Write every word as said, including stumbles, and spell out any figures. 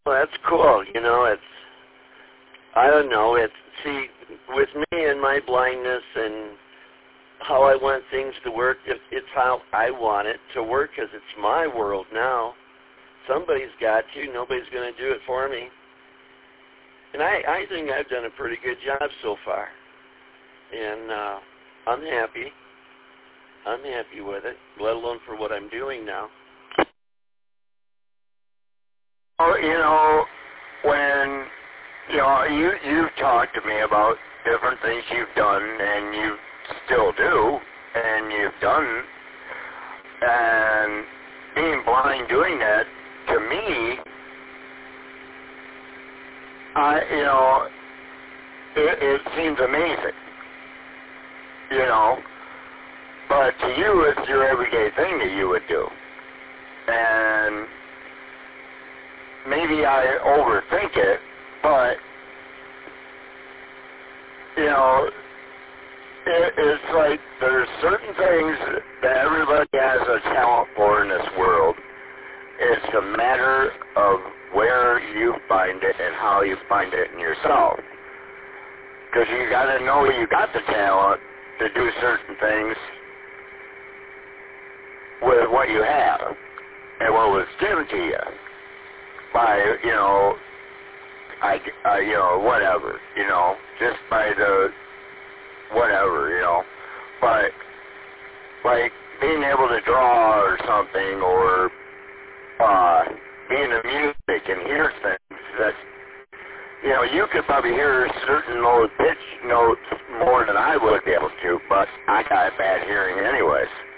Well, that's cool. You know, it's, I don't know, it's, see, with me and my blindness and how I want things to work, it, it's how I want it to work because it's my world now. Somebody's got to. Nobody's going to do it for me. And I, I think I've done a pretty good job so far. And uh, I'm happy. I'm happy with it, let alone for what I'm doing now. Well, you know, when, you know, you, you've talked to me about different things you've done, and you still do, and you've done, and being blind doing that, to me, I, you know, it, it seems amazing, you know, but to you, it's your everyday thing that you would do, and maybe I overthink it, but, you know, it, it's like there's certain things that everybody has a talent for in this world. It's a matter of where you find it and how you find it in yourself. Because you got to know you got the talent to do certain things with what you have and what was given to you. By, you know, I, uh, you know, whatever, you know, just by the, whatever, you know, but, like, being able to draw or something, or, uh, being in music and hear things that, you know, you could probably hear certain low pitch notes more than I would be able to, but I got bad hearing anyways.